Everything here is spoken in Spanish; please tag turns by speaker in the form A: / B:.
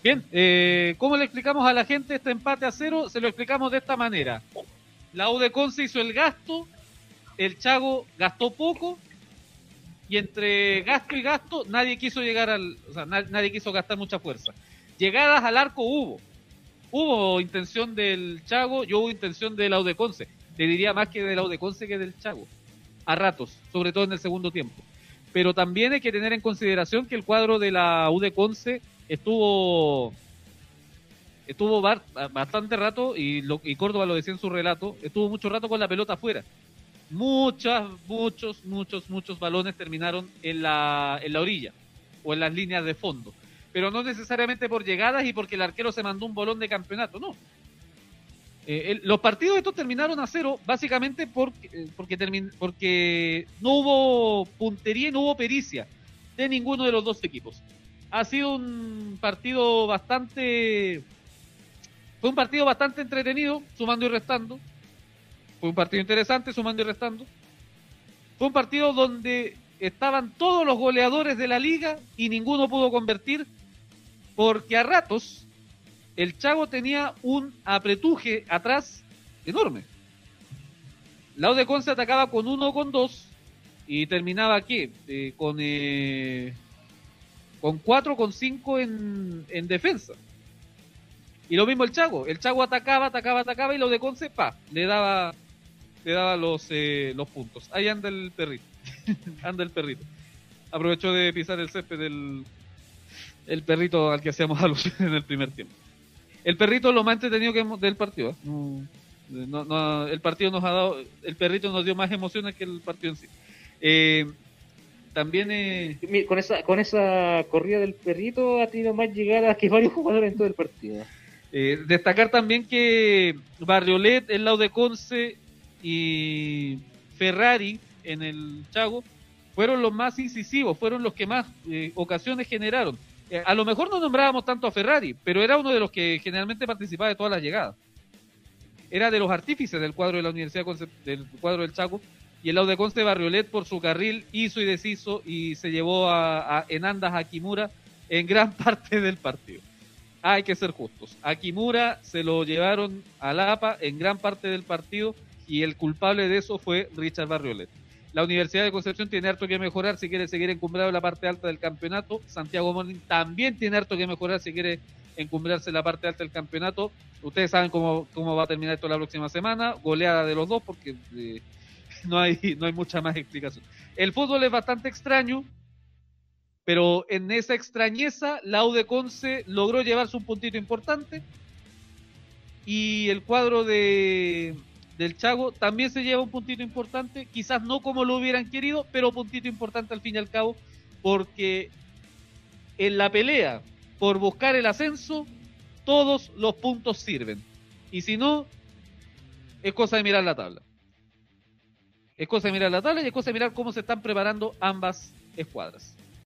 A: Bien, ¿cómo le explicamos a la gente este empate a 0? Se lo explicamos de esta manera. La U de Conce hizo el gasto, el Chago gastó poco, y entre gasto y gasto nadie quiso llegar nadie quiso gastar mucha fuerza. Llegadas al arco hubo intención del Chago y hubo intención de la U de Conce. Te diría más que de la U de Conce que del Chago, a ratos, sobre todo en el segundo tiempo. Pero también hay que tener en consideración que el cuadro de la U de Conce estuvo bastante rato, y Córdoba lo decía en su relato, estuvo mucho rato con la pelota afuera. Muchos balones terminaron en la orilla o en las líneas de fondo, pero no necesariamente por llegadas y porque el arquero se mandó un bolón de campeonato, no. Los partidos estos terminaron a 0 básicamente porque no hubo puntería y no hubo pericia de ninguno de los dos equipos. Ha sido un partido bastante entretenido, sumando y restando. Fue un partido interesante, sumando y restando. Fue un partido donde estaban todos los goleadores de la liga y ninguno pudo convertir, porque a ratos el Chago tenía un apretuje atrás enorme. La U de Conce atacaba con 1 o con 2 y terminaba con 4, con 5 en defensa. Y lo mismo el Chago atacaba y la U de Conce le daba los puntos. Ahí anda el perrito. Anda el perrito. Aprovechó de pisar el césped el perrito al que hacíamos alusión en el primer tiempo. El perrito es lo más entretenido del partido. El partido nos ha dado, el perrito nos dio más emociones que el partido en sí. También
B: con esa corrida del perrito ha tenido más llegadas que varios jugadores en todo el partido.
A: Destacar también que Barriolet, el lado de Conce y Ferrari en el Chago fueron los más incisivos, fueron los que más ocasiones generaron. A lo mejor no nombrábamos tanto a Ferrari, pero era uno de los que generalmente participaba de todas las llegadas. Era de los artífices del cuadro de la Universidad del cuadro del Chaco, y el lado de Conce, Barriolet por su carril hizo y deshizo y se llevó en andas a Kimura en gran parte del partido. Hay que ser justos. A Kimura se lo llevaron a Lapa en gran parte del partido, y el culpable de eso fue Richard Barriolet. La Universidad de Concepción tiene harto que mejorar si quiere seguir encumbrado en la parte alta del campeonato. Santiago Morning también tiene harto que mejorar si quiere encumbrarse en la parte alta del campeonato. Ustedes saben cómo va a terminar esto la próxima semana. Goleada de los dos, porque no hay mucha más explicación. El fútbol es bastante extraño, pero en esa extrañeza la U de Conce logró llevarse un puntito importante, y el cuadro del Chago también se lleva un puntito importante, quizás no como lo hubieran querido, pero puntito importante al fin y al cabo, porque en la pelea por buscar el ascenso todos los puntos sirven, y si no, es cosa de mirar la tabla. Es cosa de mirar la tabla y es cosa de mirar cómo se están preparando ambas escuadras.